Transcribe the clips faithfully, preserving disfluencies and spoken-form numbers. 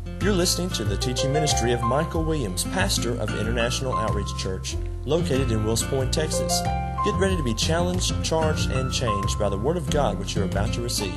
You're listening to the teaching ministry of Michael Williams, pastor of International Outreach Church, located in Wills Point, Texas. Get ready to be challenged, charged, and changed by the Word of God which you're about to receive.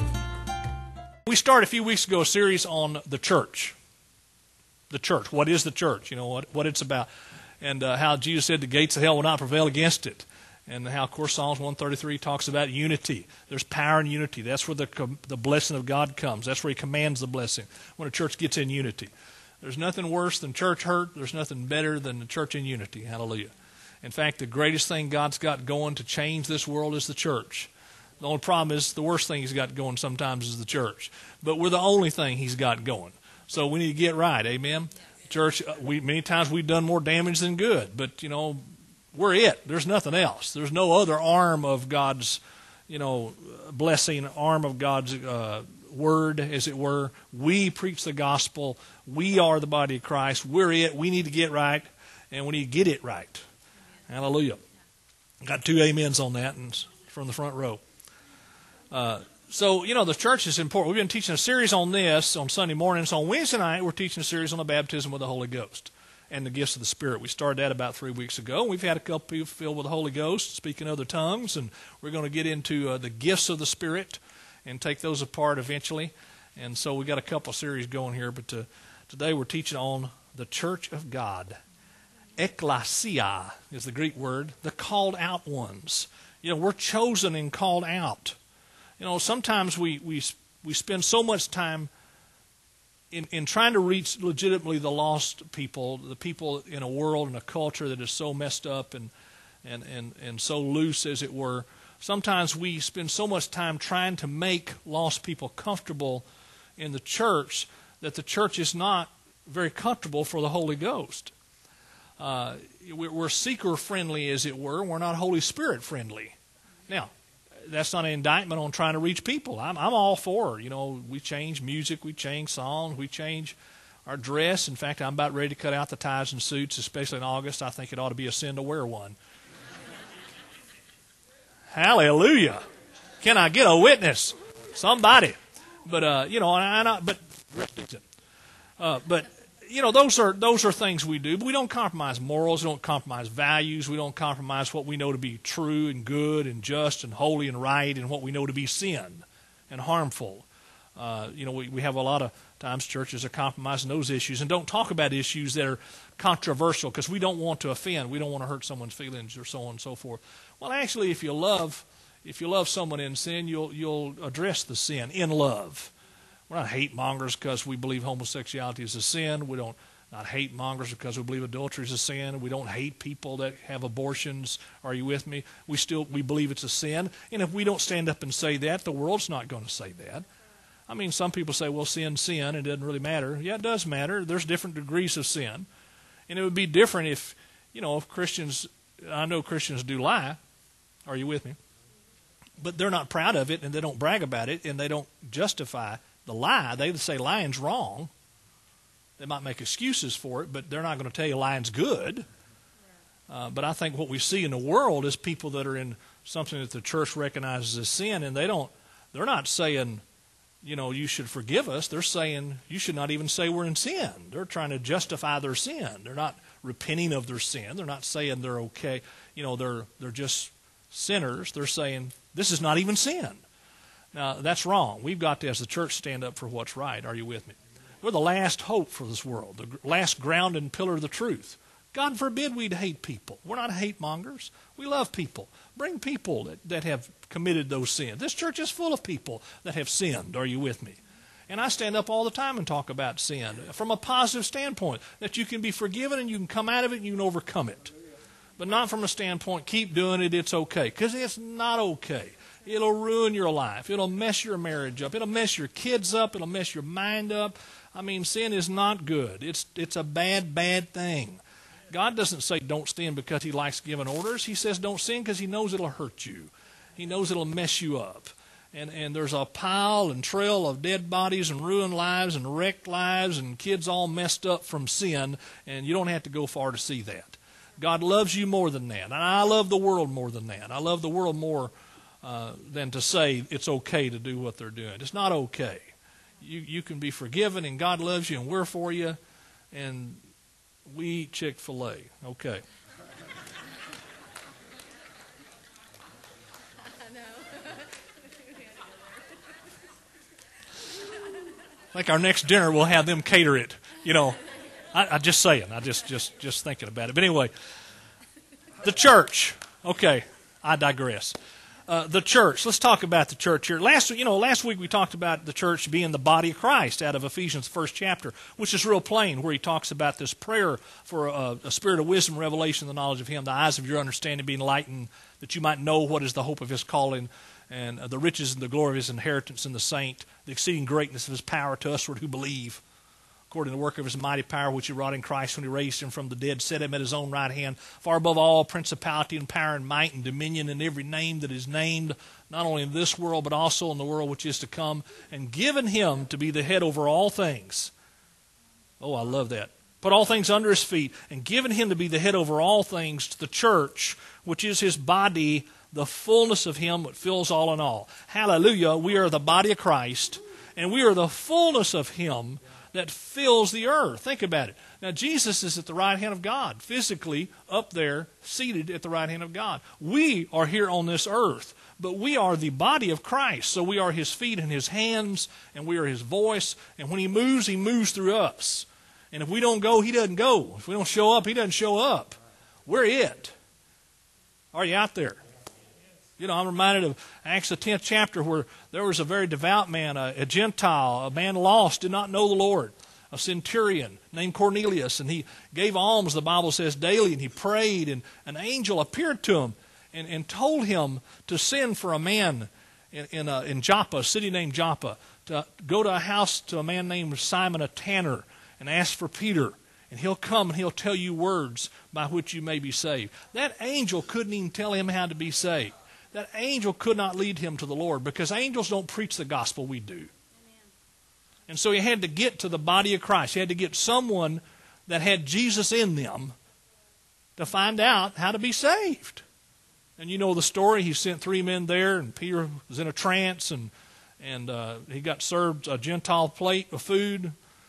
We started a few weeks ago a series on the church. The church. What is the church? You know, what, what it's about. And uh, how Jesus said the gates of hell will not prevail against it. And how, of course, Psalms one thirty-three talks about unity. There's power in unity. That's where the the blessing of God comes. That's where He commands the blessing, when a church gets in unity. There's nothing worse than church hurt. There's nothing better than the church in unity. Hallelujah. In fact, the greatest thing God's got going to change this world is the church. The only problem is the worst thing He's got going sometimes is the church. But we're the only thing He's got going. So we need to get right. Amen? Church, we many times we've done more damage than good. But, you know, we're it. There's nothing else. There's no other arm of God's, you know, blessing, arm of God's uh, word, as it were. We preach the gospel. We are the body of Christ. We're it. We need to get right, and we need to get it right. Hallelujah. Got two amens on that and from the front row. Uh, so, you know, the church is important. We've been teaching a series on this on Sunday mornings. On Wednesday night, we're teaching a series on the baptism with the Holy Ghost and the gifts of the Spirit. We started that about three weeks ago. We've had a couple people filled with the Holy Ghost, speaking other tongues, and we're going to get into uh, the gifts of the Spirit and take those apart eventually. And so we got a couple of series going here, but to, today we're teaching on the church of God. Ekklesia is the Greek word, the called out ones. You know, we're chosen and called out. You know, sometimes we we we spend so much time In, in trying to reach legitimately the lost people, the people in a world and a culture that is so messed up and, and, and, and so loose, as it were, sometimes we spend so much time trying to make lost people comfortable in the church that the church is not very comfortable for the Holy Ghost. Uh, we're seeker-friendly, as it were. We're not Holy Spirit-friendly. Now, that's not an indictment on trying to reach people. I'm, I'm all for, you know, we change music, we change songs, we change our dress. In fact, I'm about ready to cut out the ties and suits, especially in August. I think it ought to be a sin to wear one. Hallelujah. Can I get a witness? Somebody. But, uh, you know, and I, but, uh, but, you know, those are those are things we do. But we don't compromise morals. We don't compromise values. We don't compromise what we know to be true and good and just and holy and right and what we know to be sin and harmful. Uh, you know, we, we have a lot of times churches are compromising those issues and don't talk about issues that are controversial because we don't want to offend. We don't want to hurt someone's feelings or so on and so forth. Well, actually, if you love if you love someone in sin, you'll you'll address the sin in love. We're not hate mongers because we believe homosexuality is a sin. We don't not hate mongers because we believe adultery is a sin. We don't hate people that have abortions. Are you with me? We still we believe it's a sin. And if we don't stand up and say that, the world's not going to say that. I mean, some people say, well, sin, sin, it doesn't really matter. Yeah, it does matter. There's different degrees of sin. And it would be different if, you know, if Christians, I know Christians do lie. Are you with me? But they're not proud of it, and they don't brag about it, and they don't justify the lie. They say lying's wrong. They might make excuses for it, but they're not going to tell you lying's good. Uh, but I think what we see in the world is people that are in something that the church recognizes as sin, and they don't. They're not saying, you know, you should forgive us. They're saying you should not even say we're in sin. They're trying to justify their sin. They're not repenting of their sin. They're not saying they're okay. You know, they're they're just sinners. They're saying this is not even sin. Now, that's wrong. We've got to, as the church, stand up for what's right. Are you with me? We're the last hope for this world, the last ground and pillar of the truth. God forbid we'd hate people. We're not hate mongers. We love people. Bring people that, that have committed those sins. This church is full of people that have sinned. Are you with me? And I stand up all the time and talk about sin from a positive standpoint, that you can be forgiven and you can come out of it and you can overcome it. But not from a standpoint, keep doing it, it's okay. Because it's not okay. It'll ruin your life. It'll mess your marriage up. It'll mess your kids up. It'll mess your mind up. I mean, sin is not good. It's it's a bad, bad thing. God doesn't say don't sin because He likes giving orders. He says don't sin because He knows it'll hurt you. He knows it'll mess you up. And and there's a pile and trail of dead bodies and ruined lives and wrecked lives and kids all messed up from sin, and you don't have to go far to see that. God loves you more than that. And I love the world more than that. I love the world more Uh, than to say it's okay to do what they're doing. It's not okay. you, you can be forgiven, and God loves you, and we're for you, and we eat Chick-fil-A. Okay. I think our next dinner we'll have them cater it. You know, I, I just saying. I just, just, just thinking about it. But anyway, the church. Okay, I digress. Uh, the church. Let's talk about the church here. Last, you know, last week we talked about the church being the body of Christ out of Ephesians, first chapter, which is real plain, where he talks about this prayer for a, a spirit of wisdom, revelation, the knowledge of Him, the eyes of your understanding being enlightened, that you might know what is the hope of His calling, and the riches and the glory of His inheritance in the saint, the exceeding greatness of His power to usward who believe, according to the work of His mighty power which He wrought in Christ when He raised Him from the dead, set Him at His own right hand, far above all principality and power and might and dominion and every name that is named, not only in this world but also in the world which is to come, and given Him to be the head over all things. Oh, I love that. Put all things under His feet, and given Him to be the head over all things to the church, which is His body, the fullness of Him that fills all in all. Hallelujah. We are the body of Christ, and we are the fullness of Him that fills the earth. Think about it. Now, Jesus is at the right hand of God, physically up there, seated at the right hand of God. We are here on this earth, but we are the body of Christ. So we are His feet and His hands, and we are His voice. And when He moves, He moves through us. And if we don't go, He doesn't go. If we don't show up, He doesn't show up. We're it. Are you out there? You know, I'm reminded of Acts the tenth chapter, where there was a very devout man, a, a Gentile, a man lost, did not know the Lord, a centurion named Cornelius, and he gave alms, the Bible says, daily, and he prayed, and an angel appeared to him and, and told him to send for a man in, in, a, in Joppa, a city named Joppa, to go to a house to a man named Simon, a tanner, and ask for Peter, and he'll come and he'll tell you words by which you may be saved. That angel couldn't even tell him how to be saved. That angel could not lead him to the Lord, because angels don't preach the gospel, we do. Amen. And so he had to get to the body of Christ. He had to get someone that had Jesus in them to find out how to be saved. And you know the story. He sent three men there, and Peter was in a trance, and, and uh, he got served a Gentile plate of food.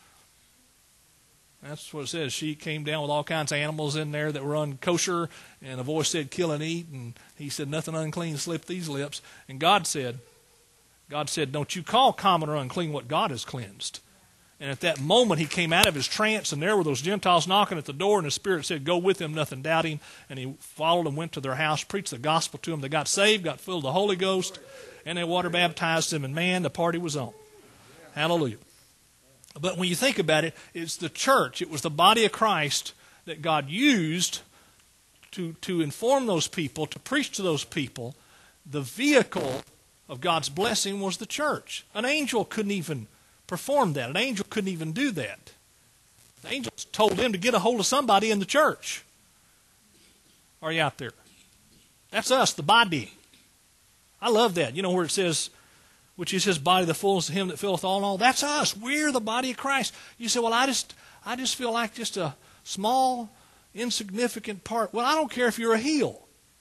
That's what it says. She came down with all kinds of animals in there that were unkosher, and a voice said, kill and eat, and he said, nothing unclean slipped these lips. And God said, God said, don't you call common or unclean what God has cleansed. And at that moment, he came out of his trance, and there were those Gentiles knocking at the door, and the Spirit said, go with them, nothing doubting. And he followed them, went to their house, preached the gospel to them. They got saved, got filled with the Holy Ghost, and they water baptized them, and man, the party was on. Hallelujah. But when you think about it, it's the church, it was the body of Christ that God used to, to inform those people, to preach to those people. The vehicle of God's blessing was the church. An angel couldn't even perform that. An angel couldn't even do that. The angels told him to get a hold of somebody in the church. Are you out there? That's us, the body. I love that. You know where it says, which is His body, the fullness of Him that filleth all in all. That's us. We're the body of Christ. You say, well, I just I just feel like just a small, insignificant part. Well, I don't care if you're a heel.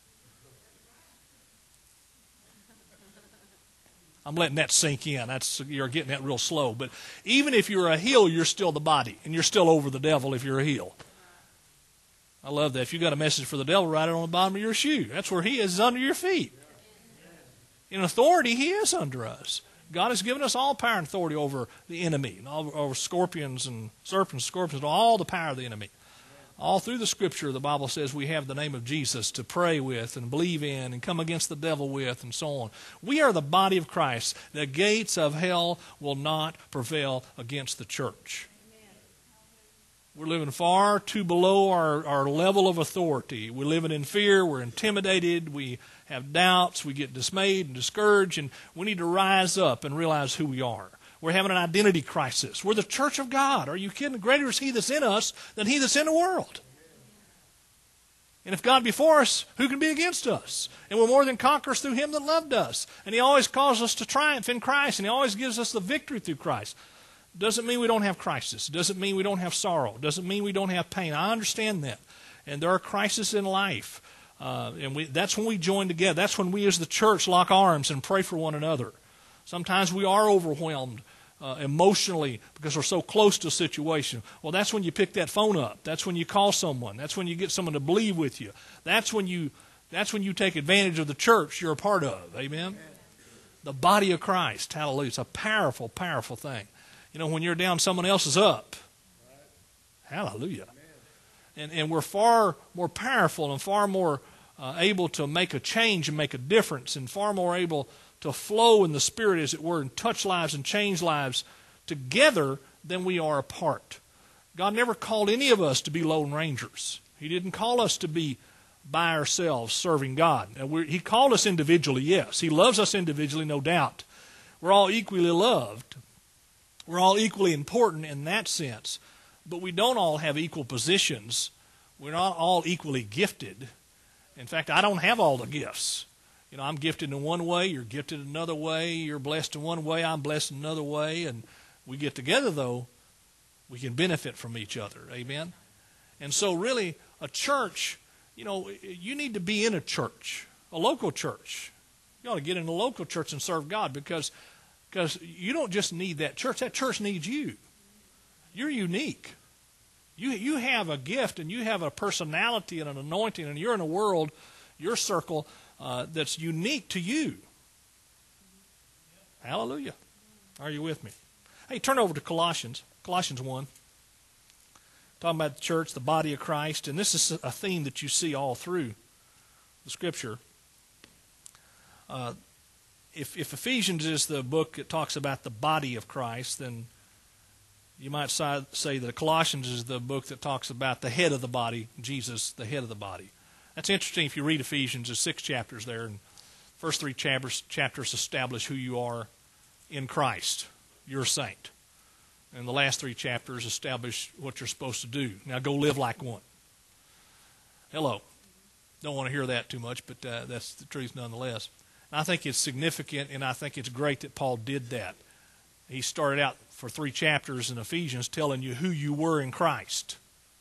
I'm letting that sink in. That's you're getting that real slow. But even if you're a heel, you're still the body, and you're still over the devil if you're a heel. I love that. If you got a message for the devil, write it on the bottom of your shoe. That's where he is, under your feet. In authority, He is under us. God has given us all power and authority over the enemy, and all, over scorpions and serpents, scorpions, all the power of the enemy. All through the Scripture, the Bible says we have the name of Jesus to pray with and believe in and come against the devil with and so on. We are the body of Christ. The gates of hell will not prevail against the church. We're living far too below our, our level of authority. We're living in fear. We're intimidated. We have doubts. We get dismayed and discouraged. And we need to rise up and realize who we are. We're having an identity crisis. We're the church of God. Are you kidding? Greater is He that's in us than he that's in the world. And if God be for us, who can be against us? And we're more than conquerors through Him that loved us. And He always calls us to triumph in Christ. And He always gives us the victory through Christ. Doesn't mean we don't have crisis. Doesn't mean we don't have sorrow. Doesn't mean we don't have pain. I understand that. And there are crises in life. Uh, and we, that's when we join together. That's when we as the church lock arms and pray for one another. Sometimes we are overwhelmed uh, emotionally because we're so close to a situation. Well, that's when you pick that phone up. That's when you call someone. That's when you get someone to believe with you. That's when you that's when you take advantage of the church you're a part of. Amen? The body of Christ. Hallelujah. It's a powerful, powerful thing. You know, when you're down, someone else is up. Hallelujah. And, and we're far more powerful and far more uh, able to make a change and make a difference, and far more able to flow in the Spirit, as it were, and touch lives and change lives together than we are apart. God never called any of us to be lone rangers. He didn't call us to be by ourselves serving God. And we're, he called us individually, yes. He loves us individually, no doubt. We're all equally loved. We're all equally important in that sense. But we don't all have equal positions. We're not all equally gifted. In fact, I don't have all the gifts. You know, I'm gifted in one way, you're gifted another way, you're blessed in one way, I'm blessed in another way, and we get together, though, we can benefit from each other. Amen? And so really, a church, you know, you need to be in a church, a local church. You ought to get in a local church and serve God, because because you don't just need that church. That church needs you. You're unique. You you have a gift, and you have a personality and an anointing, and you're in a world, your circle, uh, that's unique to you. Hallelujah. Are you with me? Hey, turn over to Colossians, Colossians one. Talking about the church, the body of Christ, and this is a theme that you see all through the Scripture. Uh, if, if Ephesians is the book that talks about the body of Christ, then you might say that Colossians is the book that talks about the head of the body, Jesus, the head of the body. That's interesting. If you read Ephesians, there's six chapters there, and the first three chapters, chapters establish who you are in Christ. You're a saint. And the last three chapters establish what you're supposed to do. Now go live like one. Hello. Don't want to hear that too much, but uh, that's the truth nonetheless. And I think it's significant, and I think it's great that Paul did that. He started out for three chapters in Ephesians telling you who you were in Christ.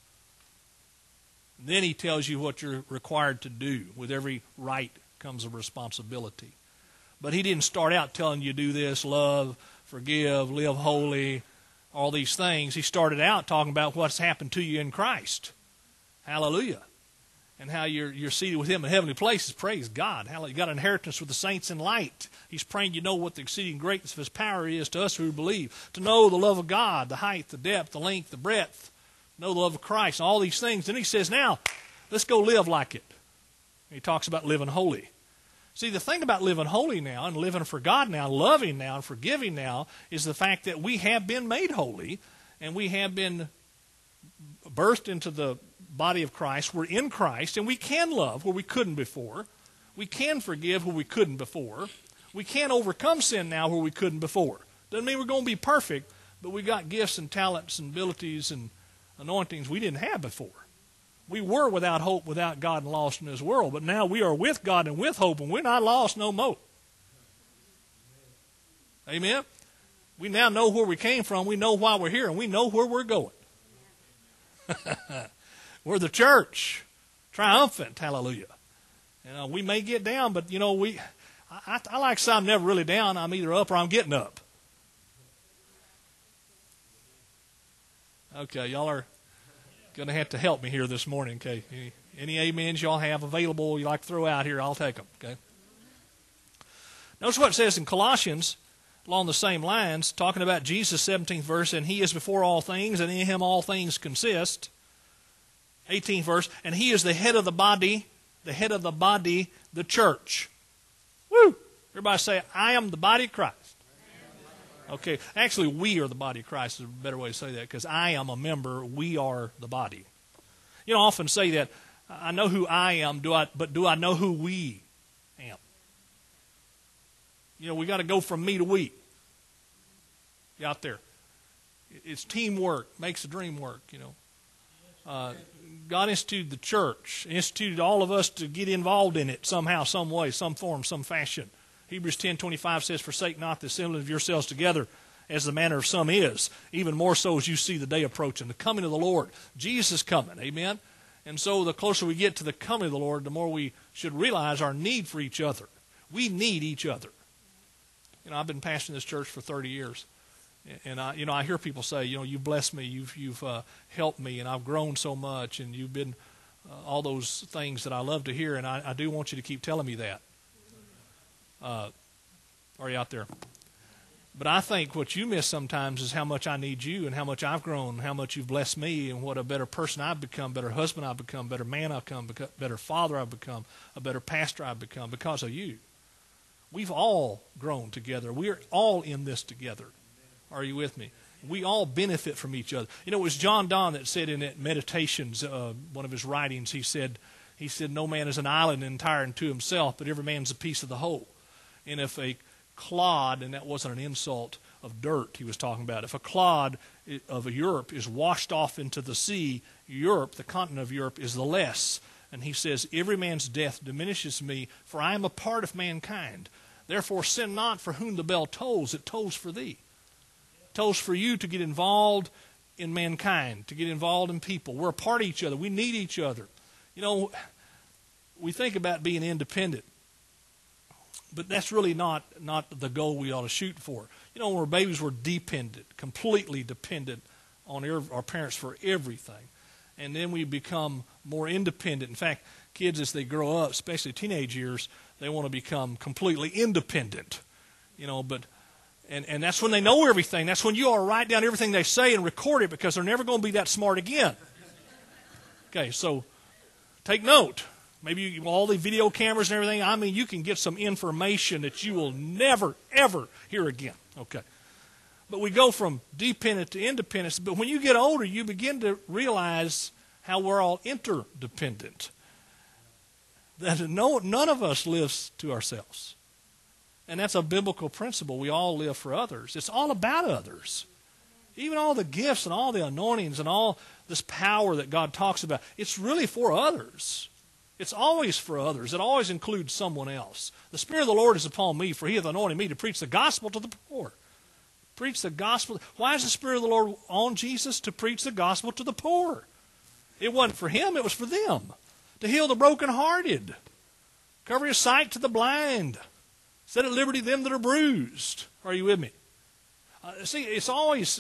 And then he tells you what you're required to do. With every right comes a responsibility. But he didn't start out telling you do this, love, forgive, live holy, all these things. He started out talking about what's happened to you in Christ. Hallelujah. And how you're you're seated with him in heavenly places. Praise God. Hallelujah. You got an inheritance with the saints in light. He's praying you know what the exceeding greatness of his power is to us who believe. To know the love of God, the height, the depth, the length, the breadth. Know the love of Christ, all these things. Then he says, now, let's go live like it. He talks about living holy. See, the thing about living holy now and living for God now, loving now and forgiving now, is the fact that we have been made holy and we have been birthed into the body of Christ. We're in Christ, and we can love where we couldn't before. We can forgive where we couldn't before. We can overcome sin now where we couldn't before. Doesn't mean we're going to be perfect, but we got gifts and talents and abilities and anointings we didn't have before. We were without hope, without God, and lost in this world, but now we are with God and with hope, and we're not lost no more. Amen? We now know where we came from, we know why we're here, and we know where we're going. We're the church, triumphant, hallelujah. You know, we may get down, but, you know, we. I, I like to say I'm never really down. I'm either up or I'm getting up. Okay, y'all are going to have to help me here this morning, okay? Any, any amens y'all have available you like to throw out here, I'll take them, okay? Notice what it says in Colossians, along the same lines, talking about Jesus, seventeenth verse, and he is before all things, and in him all things consist. eighteenth verse, and he is the head of the body, the head of the body, the church. Woo! Everybody say, I am the body of Christ. Okay, actually, we are the body of Christ is a better way to say that, because I am a member, we are the body. You know, I often say that, I know who I am, do I? but do I know who we am? You know, we got to go from me to we. You out there. It's teamwork, makes the dream work, you know. Uh, God instituted the church, instituted all of us to get involved in it somehow, some way, some form, some fashion. Hebrews ten twenty-five says, forsake not the assembly of yourselves together, as the manner of some is, even more so as you see the day approaching, the coming of the Lord. Jesus is coming, amen? And so the closer we get to the coming of the Lord, the more we should realize our need for each other. We need each other. You know, I've been pastoring this church for thirty years, And I, you know, I hear people say, you know, you've blessed me, you've you've uh, helped me, and I've grown so much, and you've been uh, all those things that I love to hear, and I, I do want you to keep telling me that. Uh, are you out there? But I think what you miss sometimes is how much I need you, and how much I've grown, how much you've blessed me, and what a better person I've become, better husband I've become, better man I've become, better father I've become, a better pastor I've become because of you. We've all grown together. We're all in this together. Are you with me? We all benefit from each other. You know, it was John Donne that said in that Meditations, uh, one of his writings, he said, he said, no man is an island entire unto himself, but every man's a piece of the whole. And if a clod, and that wasn't an insult of dirt he was talking about, if a clod of Europe is washed off into the sea, Europe, the continent of Europe, is the less. And he says, every man's death diminishes me, for I am a part of mankind. Therefore sin not, for whom the bell tolls, it tolls for thee. Tolls for you to get involved in mankind, to get involved in people. We're a part of each other. We need each other. You know, we think about being independent, but that's really not, not the goal we ought to shoot for. You know, when we're babies, we're dependent, completely dependent on our parents for everything. And then we become more independent. In fact, kids, as they grow up, especially teenage years, they want to become completely independent. You know, but... And and that's when they know everything. That's when you ought to write down everything they say and record it, because they're never going to be that smart again. Okay, so take note. Maybe you, all the video cameras and everything, I mean, you can get some information that you will never, ever hear again. Okay. But we go from dependent to independence. But when you get older, you begin to realize how we're all interdependent. That no, none of us lives to ourselves. And that's a biblical principle. We all live for others. It's all about others. Even all the gifts and all the anointings and all this power that God talks about, it's really for others. It's always for others. It always includes someone else. The Spirit of the Lord is upon me, for He hath anointed me to preach the gospel to the poor. Preach the gospel. Why is the Spirit of the Lord on Jesus? To preach the gospel to the poor. It wasn't for Him, it was for them. To heal the brokenhearted. Cover His sight to the blind. Set at liberty them that are bruised. Are you with me? Uh, see, it's always...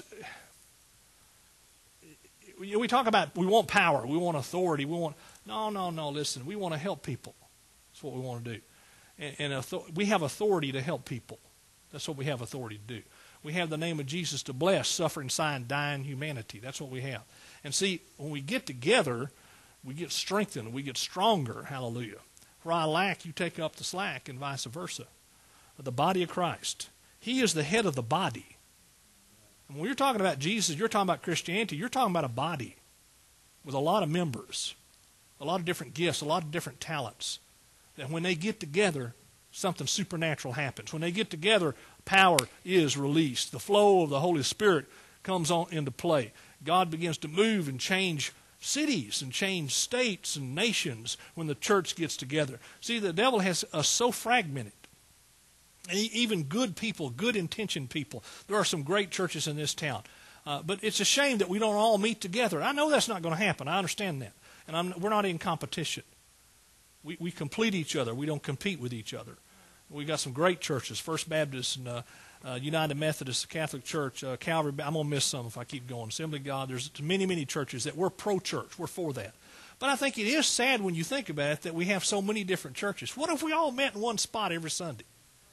We talk about, we want power, we want authority, we want... No, no, no, listen, we want to help people. That's what we want to do. And, and author, we have authority to help people. That's what we have authority to do. We have the name of Jesus to bless suffering, sighing, dying humanity. That's what we have. And see, when we get together, we get strengthened, we get stronger. Hallelujah. Where I lack, you take up the slack, and vice versa. The body of Christ. He is the head of the body. And when you're talking about Jesus, you're talking about Christianity, you're talking about a body with a lot of members, a lot of different gifts, a lot of different talents. That when they get together, something supernatural happens. When they get together, power is released. The flow of the Holy Spirit comes on into play. God begins to move and change cities and change states and nations when the church gets together. See, the devil has us so fragmented. And even good people, good-intentioned people. There are some great churches in this town. Uh, but it's a shame that we don't all meet together. I know that's not going to happen. I understand that. And I'm, we're not in competition. We, we complete each other. We don't compete with each other. We've got some great churches, First Baptist and uh, uh, United Methodist, Catholic Church, uh, Calvary. I'm going to miss some if I keep going. Assembly of God. There's many, many churches that we're pro-church. We're for that. But I think it is sad when you think about it that we have so many different churches. What if we all met in one spot every Sunday?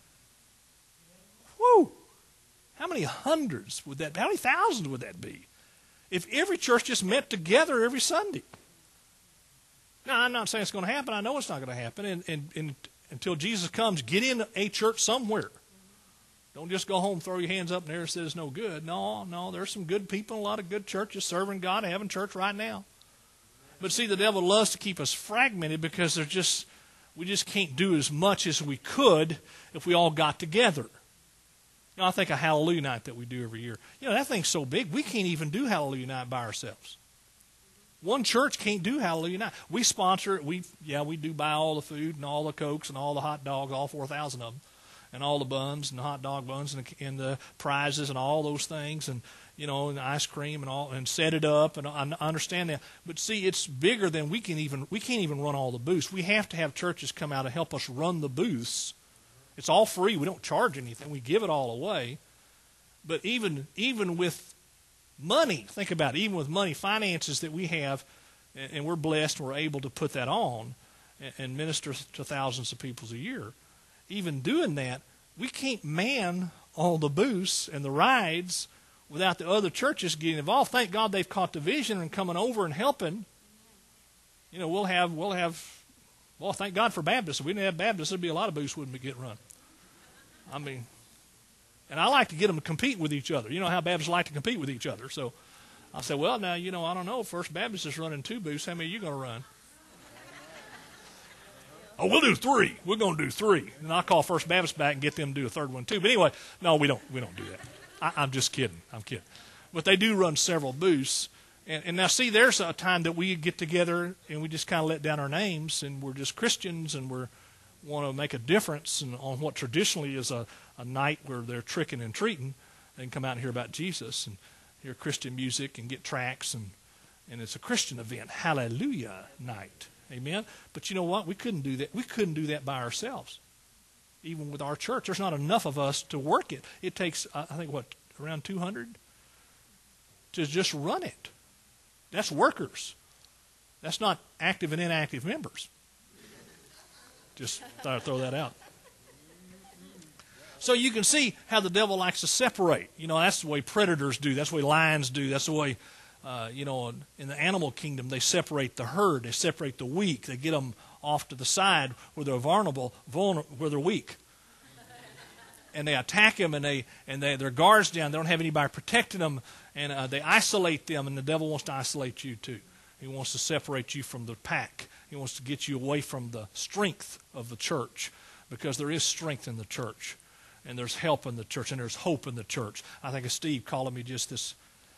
Woo! How many hundreds would that be? How many thousands would that be? If every church just met together every Sunday. Now, I'm not saying it's going to happen. I know it's not going to happen. And, and, and until Jesus comes, get in a church somewhere. Don't just go home, throw your hands up in the air and say it's no good. No, no, there's some good people, a lot of good churches serving God, having church right now. But see, the devil loves to keep us fragmented because there's just we just can't do as much as we could if we all got together. You know, I think of Hallelujah Night that we do every year. You know, that thing's so big, we can't even do Hallelujah Night by ourselves. One church can't do Hallelujah Night. We sponsor it. We, yeah, we do buy all the food and all the Cokes and all the hot dogs, all four thousand of them, and all the buns and the hot dog buns and the, and the prizes and all those things and, you know, and the ice cream and all, and set it up. And I understand that. But see, it's bigger than we can even, we can't even run all the booths. We have to have churches come out and help us run the booths. It's all free. We don't charge anything. We give it all away. But even even with money, think about it, even with money, finances that we have, and, and we're blessed, and we're able to put that on and, and minister to thousands of people a year. Even doing that, we can't man all the booths and the rides without the other churches getting involved. Thank God they've caught the vision and coming over and helping. You know, we'll have, we'll have, well, thank God for Baptists. If we didn't have Baptists, there'd be a lot of booths wouldn't be getting run. I mean, and I like to get them to compete with each other. You know how Baptists like to compete with each other. So I said, well, now, you know, I don't know. First Baptist is running two booths. How many are you going to run? Oh, we'll do three. We're going to do three. And I'll call First Baptist back and get them to do a third one too. But anyway, no, we don't, we don't do that. I, I'm just kidding. I'm kidding. But they do run several booths. And, and now, see, there's a time that we get together and we just kind of let down our names, and we're just Christians, and we want to make a difference in, on what traditionally is a, a night where they're tricking and treating, and come out and hear about Jesus and hear Christian music and get tracts, and, and it's a Christian event. Hallelujah night. Amen? But you know what? We couldn't do that. We couldn't do that by ourselves. Even with our church, there's not enough of us to work it. It takes, I think, what, around two hundred to just run it. That's workers. That's not active and inactive members. Just thought I'd throw that out. So you can see how the devil likes to separate. You know, that's the way predators do. That's the way lions do. That's the way, uh, you know, in the animal kingdom, they separate the herd. They separate the weak. They get them off to the side where they're vulnerable, vulnerable where they're weak. And they attack them, and they and they their guards down. They don't have anybody protecting them, and uh, they isolate them. And the devil wants to isolate you too. He wants to separate you from the pack. He wants to get you away from the strength of the church, because there is strength in the church, and there's help in the church, and there's hope in the church. I think of Steve calling me just this,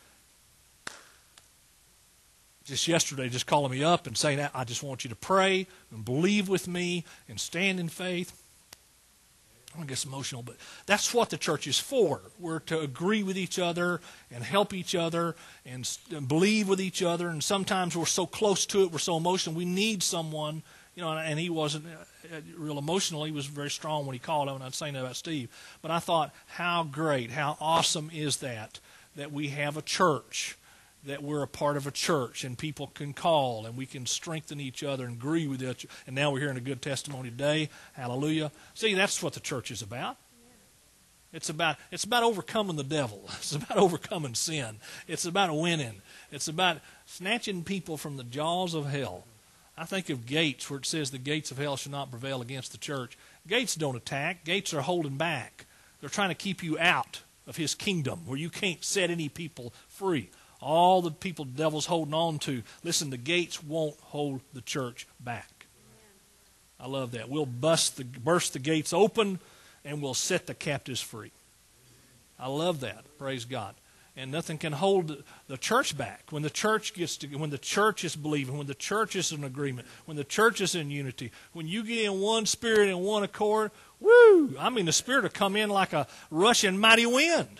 just yesterday, just calling me up and saying, I just want you to pray and believe with me and stand in faith. I don't get emotional, but that's what the church is for. We're to agree with each other and help each other and, and believe with each other. And sometimes we're so close to it, we're so emotional, we need someone. You know, and he wasn't real emotional. He was very strong when he called him, and I'd say that about Steve. But I thought, how great, how awesome is that, that we have a church, that we're a part of a church, and people can call, and we can strengthen each other and agree with each other. And now we're hearing a good testimony today. Hallelujah. See, that's what the church is about. It's about it's about overcoming the devil. It's about overcoming sin. It's about winning. It's about snatching people from the jaws of hell. I think of gates, where it says the gates of hell shall not prevail against the church. Gates don't attack. Gates are holding back. They're trying to keep you out of his kingdom, where you can't set any people free. All the people the devil's holding on to. Listen, the gates won't hold the church back. I love that. We'll bust the, burst the gates open, and we'll set the captives free. I love that. Praise God. And nothing can hold the church back. When the church gets to, when the church is believing, when the church is in agreement, when the church is in unity, when you get in one spirit and one accord, woo! I mean, the Spirit will come in like a rushing mighty wind.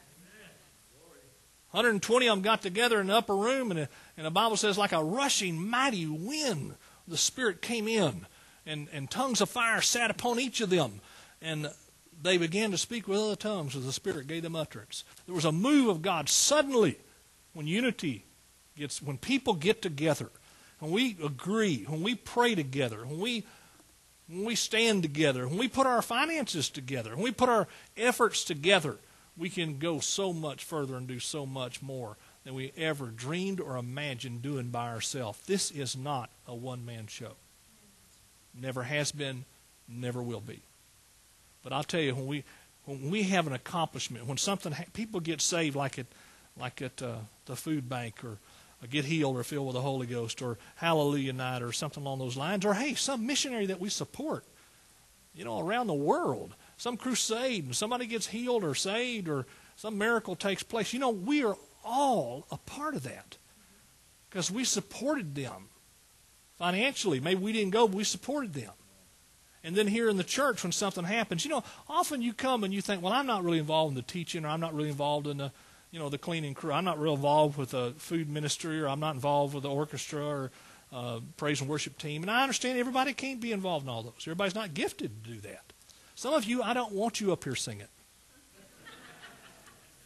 one hundred twenty of them got together in the upper room, and, and the Bible says like a rushing mighty wind, the Spirit came in, and, and tongues of fire sat upon each of them, and they began to speak with other tongues as the Spirit gave them utterance. There was a move of God suddenly when unity gets, when people get together, when we agree, when we pray together, when we when we stand together, when we put our finances together, when we put our efforts together, we can go so much further and do so much more than we ever dreamed or imagined doing by ourselves. This is not a one-man show. Never has been, never will be. But I'll tell you, when we when we have an accomplishment, when something ha- people get saved, like at like at uh, the food bank, or uh, get healed, or filled with the Holy Ghost, or Hallelujah Night, or something along those lines, or hey, some missionary that we support, you know, around the world. Some crusade, and somebody gets healed or saved, or some miracle takes place. You know, we are all a part of that, because we supported them financially. Maybe we didn't go, but we supported them. And then here in the church, when something happens, you know, often you come and you think, well, I'm not really involved in the teaching, or I'm not really involved in the, you know, the cleaning crew. I'm not real involved with the food ministry, or I'm not involved with the orchestra, or uh, praise and worship team. And I understand everybody can't be involved in all those. Everybody's not gifted to do that. Some of you, I don't want you up here singing.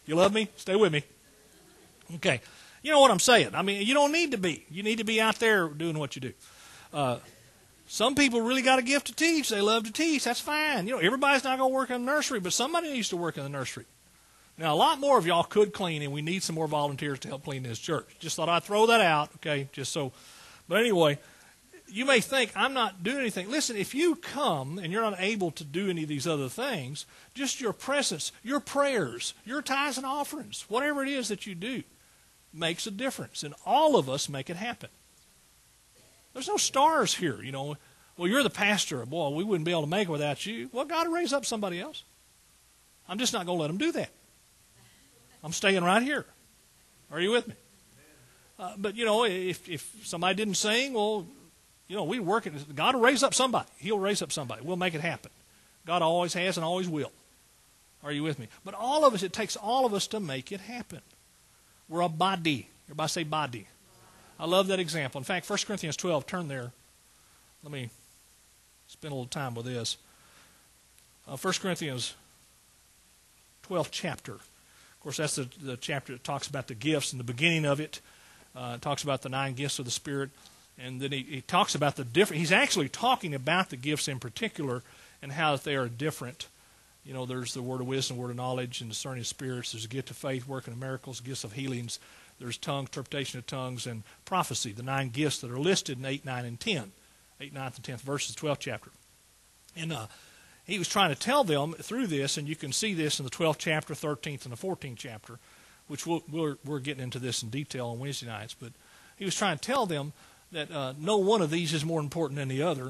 You love me? Stay with me. Okay. You know what I'm saying. I mean, you don't need to be. You need to be out there doing what you do. Uh, some people really got a gift to teach. They love to teach. That's fine. You know, everybody's not going to work in the nursery, but somebody needs to work in the nursery. Now, a lot more of y'all could clean, and we need some more volunteers to help clean this church. Just thought I'd throw that out, okay, just so. But anyway, you may think, I'm not doing anything. Listen, if you come and you're not able to do any of these other things, just your presence, your prayers, your tithes and offerings, whatever it is that you do, makes a difference. And all of us make it happen. There's no stars here, you know. Well, you're the pastor. Boy, we wouldn't be able to make it without you. Well, God will raise up somebody else. I'm just not going to let him do that. I'm staying right here. Are you with me? Uh, but, you know, if if somebody didn't sing, well, you know, we work it. God will raise up somebody. He'll raise up somebody. We'll make it happen. God always has and always will. Are you with me? But all of us, it takes all of us to make it happen. We're a body. Everybody say body. I love that example. In fact, First Corinthians twelve, turn there. Let me spend a little time with this. Uh, First Corinthians twelfth chapter. Of course, that's the, the chapter that talks about the gifts, and the beginning of it uh, talks about the nine gifts of the Spirit. And then he, he talks about the different. He's actually talking about the gifts in particular and how that they are different. You know, there's the word of wisdom, word of knowledge, and discerning of spirits. There's a gift of faith, working of miracles, gifts of healings. There's tongue, interpretation of tongues, and prophecy. The nine gifts that are listed in eight, nine, and ten. eight, ninth, and tenth verses, twelfth chapter. And uh, he was trying to tell them through this, and you can see this in the twelfth chapter, thirteenth, and the fourteenth chapter, which we'll, we're, we're getting into this in detail on Wednesday nights. But he was trying to tell them that uh, no one of these is more important than the other.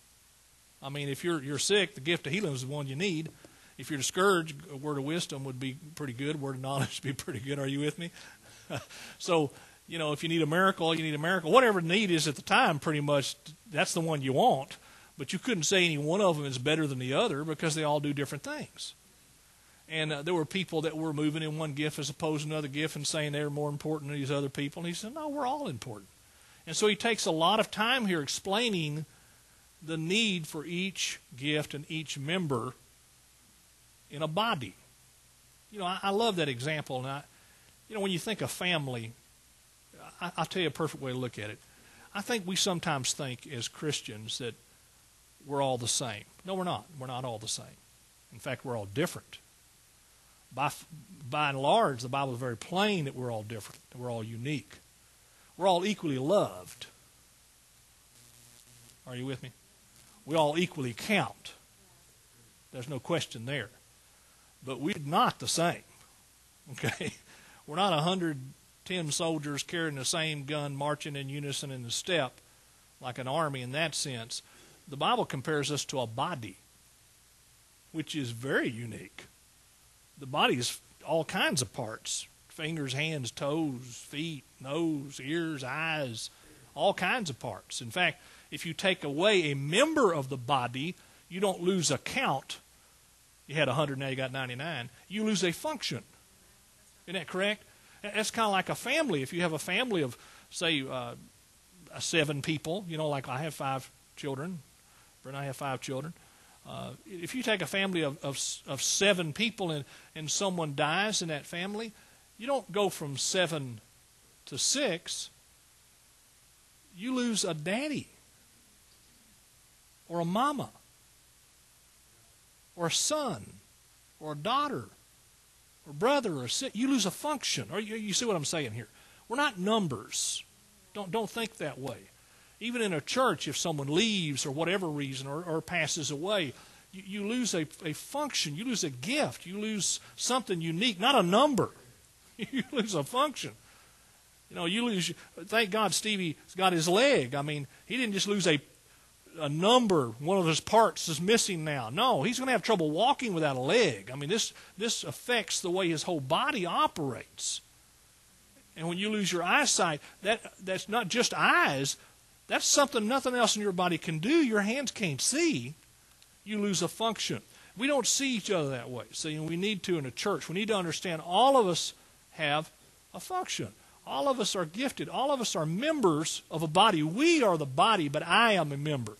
I mean, if you're you're sick, the gift of healing is the one you need. If you're discouraged, a word of wisdom would be pretty good. A word of knowledge would be pretty good. Are you with me? So, you know, if you need a miracle, you need a miracle. Whatever the need is at the time, pretty much, that's the one you want. But you couldn't say any one of them is better than the other because they all do different things. And uh, there were people that were moving in one gift as opposed to another gift and saying they were more important than these other people. And he said, no, we're all important. And so he takes a lot of time here explaining the need for each gift and each member in a body. You know, I, I love that example. And I, you know, when you think of family, I, I'll tell you a perfect way to look at it. I think we sometimes think as Christians that we're all the same. No, we're not. We're not all the same. In fact, we're all different. By, by and large, the Bible is very plain that we're all different, that we're all unique. We're all equally loved. Are you with me? We all equally count. There's no question there. But we're not the same. Okay? We're not one hundred ten soldiers carrying the same gun, marching in unison in the step, like an army in that sense. The Bible compares us to a body, which is very unique. The body is all kinds of parts. Fingers, hands, toes, feet, nose, ears, eyes, all kinds of parts. In fact, if you take away a member of the body, you don't lose a count. You had one hundred, now you got ninety-nine. You lose a function. Isn't that correct? That's kind of like a family. If you have a family of, say, uh, seven people, you know, like I have five children. Brent and I have five children. Uh, if you take a family of, of, of seven people and, and someone dies in that family, you don't go from seven to six. You lose a daddy or a mama or a son or a daughter or brother or a sister. You lose a function. Or you, you see what I'm saying here? We're not numbers. Don't, don't think that way. Even in a church, if someone leaves or whatever reason or, or passes away, you, you lose a, a function. You lose a gift. You lose something unique, not a number. You lose a function. You know, you lose. Thank God Stevie's got his leg. I mean, he didn't just lose a a number. One of his parts is missing now. No, he's going to have trouble walking without a leg. I mean, this this affects the way his whole body operates. And when you lose your eyesight, that that's not just eyes. That's something nothing else in your body can do. Your hands can't see. You lose a function. We don't see each other that way. See, we need to in a church. We need to understand all of us have a function. All of us are gifted. All of us are members of a body. We are the body, but I am a member.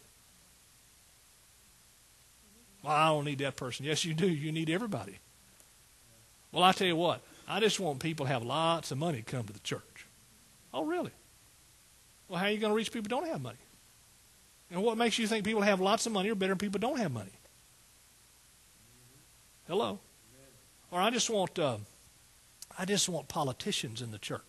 Well, I don't need that person. Yes, you do. You need everybody. Well, I tell you what. I just want people to have lots of money to come to the church. Oh, really? Well, how are you going to reach people who don't have money? And what makes you think people have lots of money are better than people who don't have money? Hello? Or I just want, uh, I just want politicians in the church.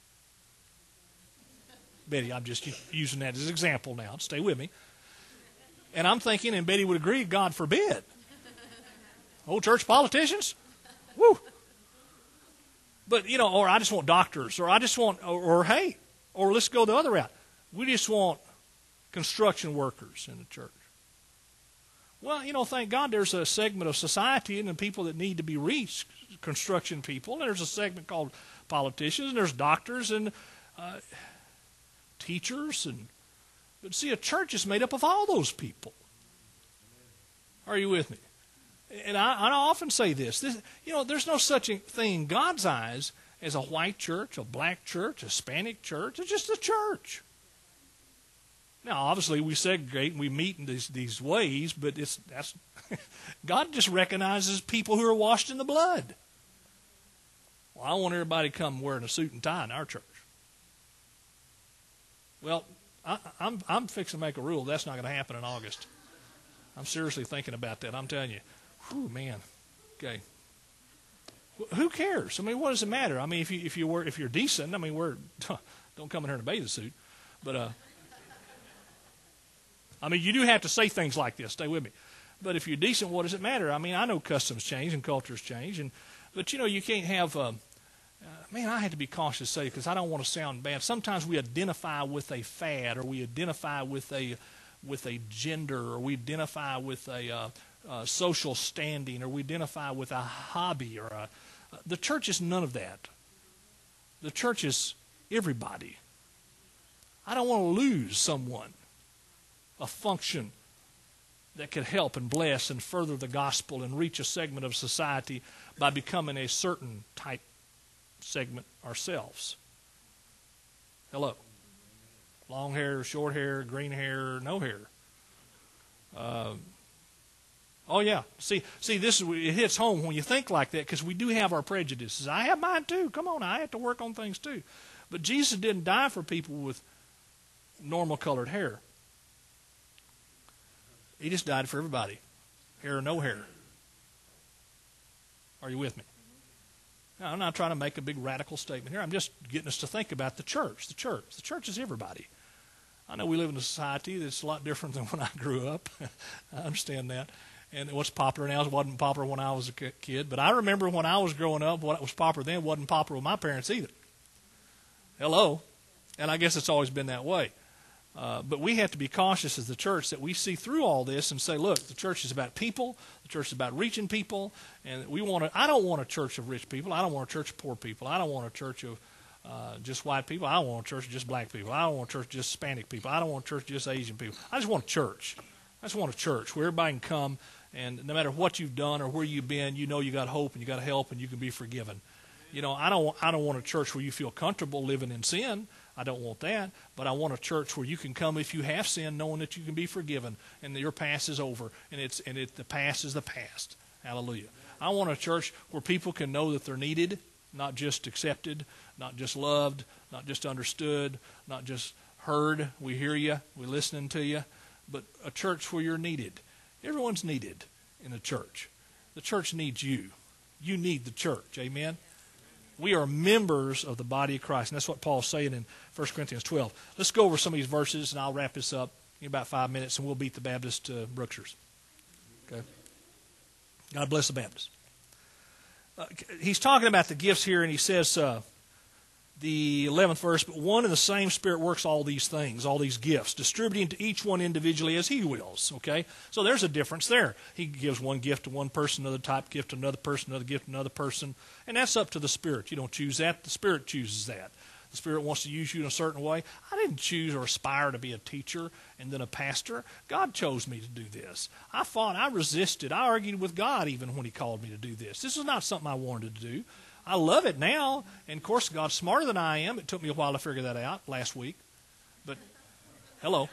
Betty, I'm just using that as an example now. Stay with me. And I'm thinking, and Betty would agree, God forbid. Oh, church politicians? Woo! But, you know, or I just want doctors, or I just want, or, or hey, or let's go the other route. We just want construction workers in the church. Well, you know, thank God there's a segment of society and the people that need to be reached, construction people. And there's a segment called politicians, and there's doctors and uh, teachers. And but see, a church is made up of all those people. Are you with me? And I, I often say this, this, you know, there's no such thing in God's eyes as a white church, a black church, a Hispanic church. It's just a church. Now, obviously, we segregate and we meet in these, these ways, but it's that's God just recognizes people who are washed in the blood. Well, I want everybody to come wearing a suit and tie in our church. Well, I, I'm I'm fixing to make a rule. That's not going to happen in August. I'm seriously thinking about that. I'm telling you. Whew, man. Okay. Who cares? I mean, what does it matter? I mean, if you if you were if you're decent, I mean, we're don't come in here in a bathing suit, but uh. I mean, you do have to say things like this. Stay with me. But if you're decent, what does it matter? I mean, I know customs change and cultures change, and but you know, you can't have. Uh, uh, man, I had to be cautious to say because I don't want to sound bad. Sometimes we identify with a fad, or we identify with a with a gender, or we identify with a uh, uh, social standing, or we identify with a hobby, or a, uh, the church is none of that. The church is everybody. I don't want to lose someone. A function that could help and bless and further the gospel and reach a segment of society by becoming a certain type segment ourselves. Hello. Long hair, short hair, green hair, no hair. Uh, oh, yeah. See, see, this is, it hits home when you think like that because we do have our prejudices. I have mine too. Come on, I have to work on things too. But Jesus didn't die for people with normal colored hair. He just died for everybody, hair or no hair. Are you with me? Now, I'm not trying to make a big radical statement here. I'm just getting us to think about the church. The church. The church is everybody. I know we live in a society that's a lot different than when I grew up. I understand that. And what's popular now wasn't popular when I was a kid. But I remember when I was growing up, what was popular then wasn't popular with my parents either. Hello. And I guess it's always been that way. Uh, but we have to be cautious as the church that we see through all this and say, look, the church is about people. The church is about reaching people. And we want to, I don't want a church of rich people. I don't want a church of poor people. I don't want a church of uh, just white people. I don't want a church of just black people. I don't want a church of just Hispanic people. I don't want a church of just Asian people. I just want a church. I just want a church where everybody can come, and no matter what you've done or where you've been, you know you got hope and you got help and you can be forgiven. You know, I don't, I don't want a church where you feel comfortable living in sin. I don't want that, but I want a church where you can come if you have sinned, knowing that you can be forgiven and that your past is over, and it's and it the past is the past. Hallelujah. I want a church where people can know that they're needed, not just accepted, not just loved, not just understood, not just heard. We hear you, we're listening to you, but a church where you're needed. Everyone's needed in a church. The church needs you. You need the church. Amen. We are members of the body of Christ. And that's what Paul's saying in First Corinthians twelve. Let's go over some of these verses, and I'll wrap this up in about five minutes, and we'll beat the Baptist uh, Brookshires. Okay? God bless the Baptists. Uh, he's talking about the gifts here, and he says, uh, the eleventh verse, but one and the same Spirit works all these things, all these gifts, distributing to each one individually as He wills. Okay? So there's a difference there. He gives one gift to one person, another type gift to another person, another gift to another person, and that's up to the Spirit. You don't choose that. The Spirit chooses that. The Spirit wants to use you in a certain way. I didn't choose or aspire to be a teacher and then a pastor. God chose me to do this. I fought. I resisted. I argued with God even when He called me to do this. This is not something I wanted to do. I love it now, and of course God's smarter than I am. It took me a while to figure that out last week, but hello.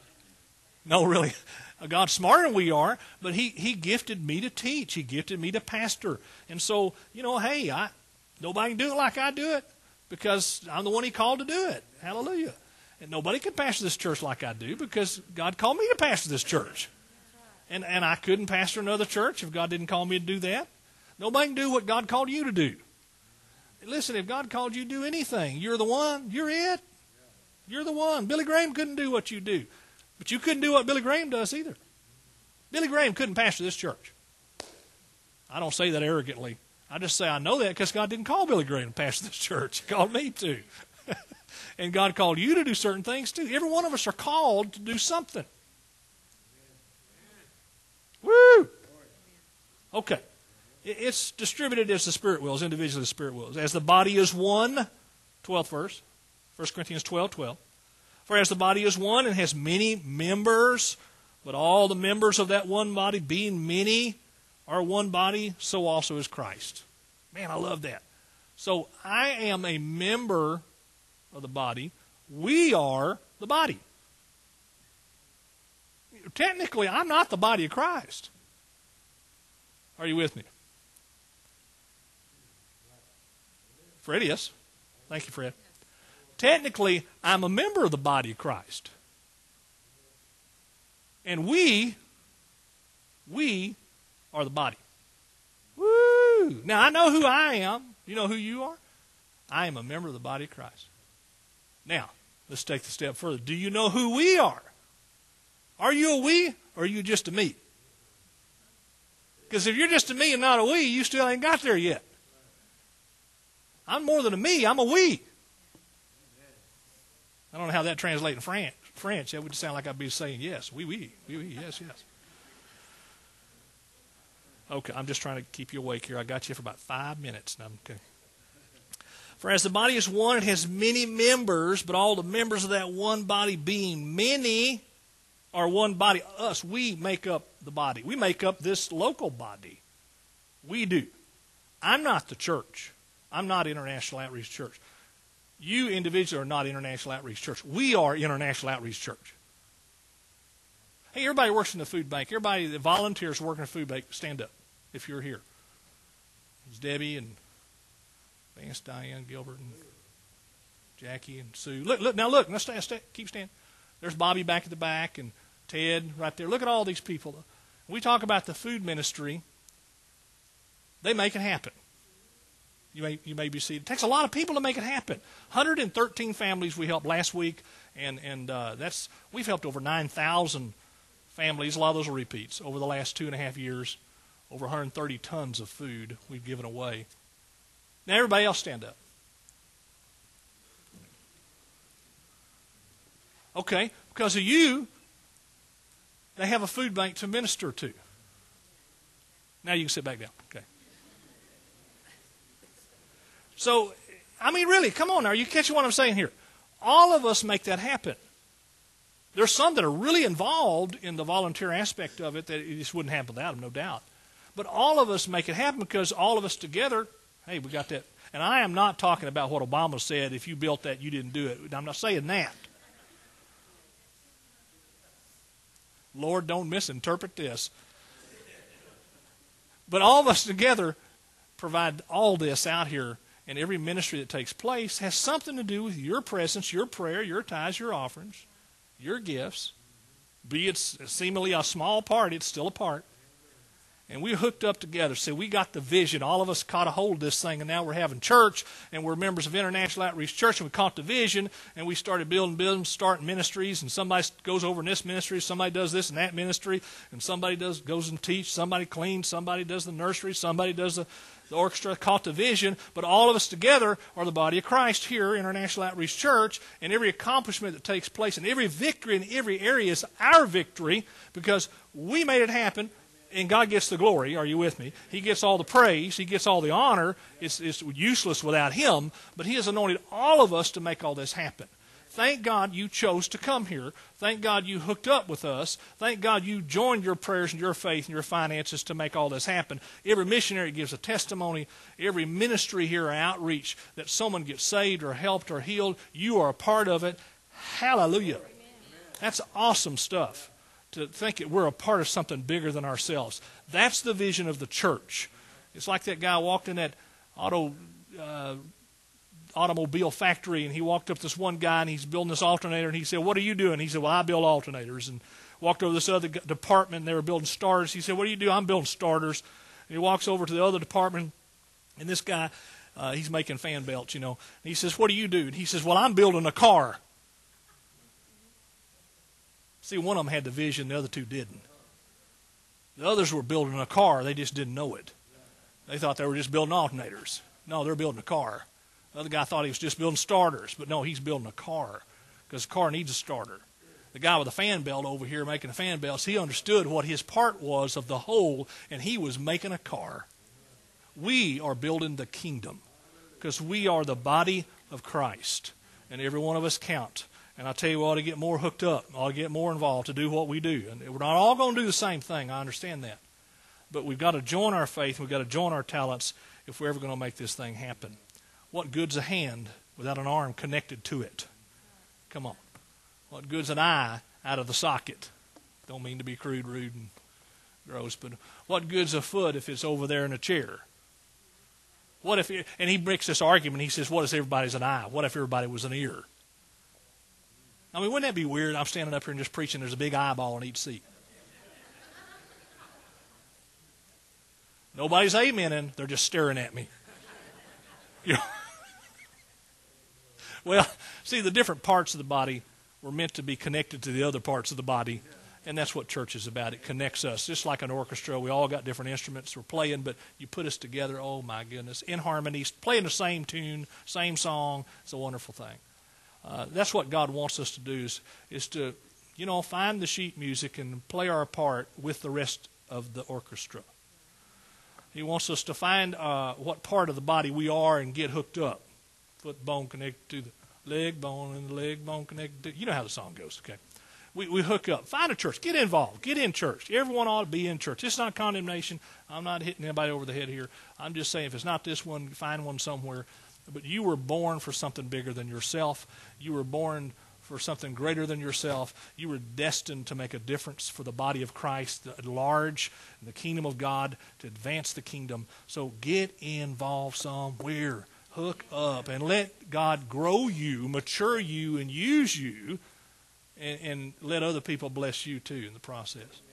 No, really, God's smarter than we are, but he, he gifted me to teach. He gifted me to pastor, and so, you know, hey, I Nobody can do it like I do it because I'm the one He called to do it. Hallelujah. And nobody can pastor this church like I do because God called me to pastor this church. And, and I couldn't pastor another church if God didn't call me to do that. Nobody can do what God called you to do. Listen, if God called you to do anything, you're the one. You're it. You're the one. Billy Graham couldn't do what you do. But you couldn't do what Billy Graham does either. Billy Graham couldn't pastor this church. I don't say that arrogantly. I just say I know that because God didn't call Billy Graham to pastor this church. He called me to. And God called you to do certain things too. Every one of us are called to do something. Woo! Okay. It's distributed as the Spirit wills, individually the Spirit wills. As the body is one, twelfth verse, First Corinthians twelve, twelve. For as the body is one and has many members, but all the members of that one body, being many, are one body, so also is Christ. Man, I love that. So I am a member of the body. We are the body. Technically, I'm not the body of Christ. Are you with me? Fred is. Thank you, Fred. Technically, I'm a member of the body of Christ. And we, we are the body. Woo! Now, I know who I am. You know who you are? I am a member of the body of Christ. Now, let's take the step further. Do you know who we are? Are you a we, or are you just a me? Because if you're just a me and not a we, you still ain't got there yet. I'm more than a me, I'm a we. I don't know how that translates in French. French, that would sound like I'd be saying yes. Oui, oui, oui, oui, yes, yes. Okay, I'm just trying to keep you awake here. I got you for about five minutes. Now, okay. For as the body is one, it has many members, but all the members of that one body being many are one body. Us, we make up the body. We make up this local body. We do. I'm not the church. I'm not International Outreach Church. You individually are not International Outreach Church. We are International Outreach Church. Hey, everybody works in the food bank. Everybody that volunteers working in the food bank, stand up if you're here. It's Debbie and Vance, Diane, Gilbert, and Jackie and Sue. Look, look now. Look, let's stay, stay, keep standing. There's Bobby back at the back and Ted right there. Look at all these people. We talk about the food ministry. They make it happen. You may you may be seeing. It takes a lot of people to make it happen. one hundred thirteen families we helped last week, and and uh, that's we've helped over nine thousand families. A lot of those are repeats over the last two and a half years. Over one hundred thirty tons of food we've given away. Now everybody else stand up. Okay, because of you, they have a food bank to minister to. Now you can sit back down. Okay. So, I mean, really, come on now. Are you catching what I'm saying here? All of us make that happen. There's some that are really involved in the volunteer aspect of it that it just wouldn't happen without them, no doubt. But all of us make it happen because all of us together, hey, we got that. And I am not talking about what Obama said, if you built that, you didn't do it. I'm not saying that. Lord, don't misinterpret this. But all of us together provide all this out here. And every ministry that takes place has something to do with your presence, your prayer, your tithes, your offerings, your gifts. Be it seemingly a small part, it's still a part. And we hooked up together. So we got the vision. All of us caught a hold of this thing, and now we're having church, and we're members of International Outreach Church, and we caught the vision, and we started building buildings, starting ministries, and somebody goes over in this ministry, somebody does this in that ministry, and somebody does goes and teach, somebody cleans, somebody does the nursery, somebody does the, the orchestra, caught the vision, but all of us together are the body of Christ here, International Outreach Church, and every accomplishment that takes place, and every victory in every area is our victory, because we made it happen. And God gets the glory. Are you with me? He gets all the praise. He gets all the honor. It's, it's useless without Him. But He has anointed all of us to make all this happen. Thank God you chose to come here. Thank God you hooked up with us. Thank God you joined your prayers and your faith and your finances to make all this happen. Every missionary gives a testimony. Every ministry here or outreach that someone gets saved or helped or healed, you are a part of it. Hallelujah. That's awesome stuff. To think that we're a part of something bigger than ourselves. That's the vision of the church. It's like that guy walked in that auto uh, automobile factory, and he walked up to this one guy, and he's building this alternator, and he said, "What are you doing?" He said, "Well, I build alternators." And walked over to this other department, and they were building starters. He said, "What do you do?" "I'm building starters." And he walks over to the other department, and this guy, uh, he's making fan belts, you know. And he says, "What do you do?" And he says, "Well, I'm building a car." See, one of them had the vision, the other two didn't. The others were building a car, they just didn't know it. They thought they were just building alternators. No, they're building a car. The other guy thought he was just building starters, but no, he's building a car, because a car needs a starter. The guy with the fan belt over here making the fan belts, he understood what his part was of the whole, and he was making a car. We are building the kingdom, because we are the body of Christ, and every one of us count. And I tell you, we ought to get more hooked up, ought to get more involved to do what we do. And we're not all going to do the same thing, I understand that. But we've got to join our faith, we've got to join our talents if we're ever going to make this thing happen. What good's a hand without an arm connected to it? Come on. What good's an eye out of the socket? Don't mean to be crude, rude, and gross, but what good's a foot if it's over there in a chair? What if, it, and he makes this argument, he says, what if everybody's an eye? What if everybody was an ear? I mean, wouldn't that be weird? I'm standing up here and just preaching, there's a big eyeball on each seat. Nobody's amening, they're just staring at me. You know? Well, see, the different parts of the body were meant to be connected to the other parts of the body, and that's what church is about. It connects us, just like an orchestra. We all got different instruments we're playing, but you put us together, oh my goodness, in harmony, playing the same tune, same song. It's a wonderful thing. Uh, that's what God wants us to do, is, is to, you know, find the sheet music and play our part with the rest of the orchestra. He wants us to find uh, what part of the body we are and get hooked up. Foot bone connected to the leg bone, and the leg bone connected to, you know how the song goes, okay? We, we hook up. Find a church. Get involved. Get in church. Everyone ought to be in church. It's not condemnation. I'm not hitting anybody over the head here. I'm just saying if it's not this one, find one somewhere. But you were born for something bigger than yourself. You were born for something greater than yourself. You were destined to make a difference for the body of Christ at large, the kingdom of God, to advance the kingdom. So get involved somewhere. Hook up and let God grow you, mature you, and use you, and, and let other people bless you too in the process.